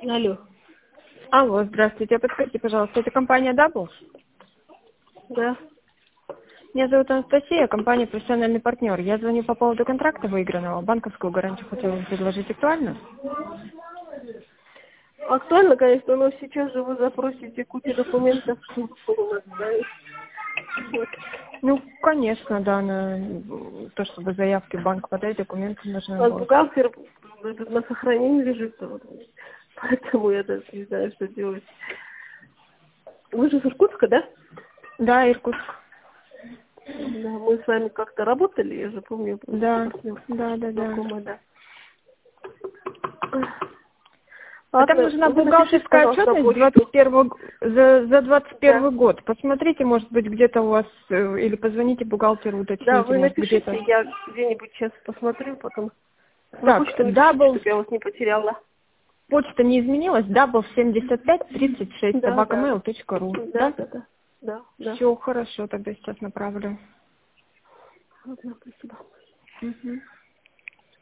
Алло. Алло, здравствуйте. Подскажите, пожалуйста, это компания Double? Да. Меня зовут Анастасия, компания «Профессиональный партнер». Я звоню по поводу контракта выигранного. Банковскую гарантию хотела вам предложить. Актуально? Актуально, конечно, но сейчас же вы запросите кучу документов, чтобы у нас ставить. Вот. Ну, конечно, да. То, чтобы заявки в банк подать, документы У нужны нас будут. бухгалтер на сохранении лежит, вот. Поэтому я даже не знаю, что делать. Вы же с Иркутска, да? Да, Иркутск. Да, мы с вами как-то работали, я же помню, просто Да, партнер, да. знакомая, да. А там Ладно, нужна вы напишите, бухгалтерская пожалуйста, на отчетность почту. 21 за 21 Да. год. Посмотрите, может быть, где-то у вас, или позвоните бухгалтеру, Да, уточните, вы может, где-то. напишите, я где-нибудь сейчас посмотрю, потом на Так, почту напишите, Double, чтобы я вас не потеряла. почта не изменилась, double 7536 Да, да, да. собакамейл.ру, Да, да? да, да. Да, да. Все хорошо, тогда сейчас направлю. Ладно, спасибо. Мгм.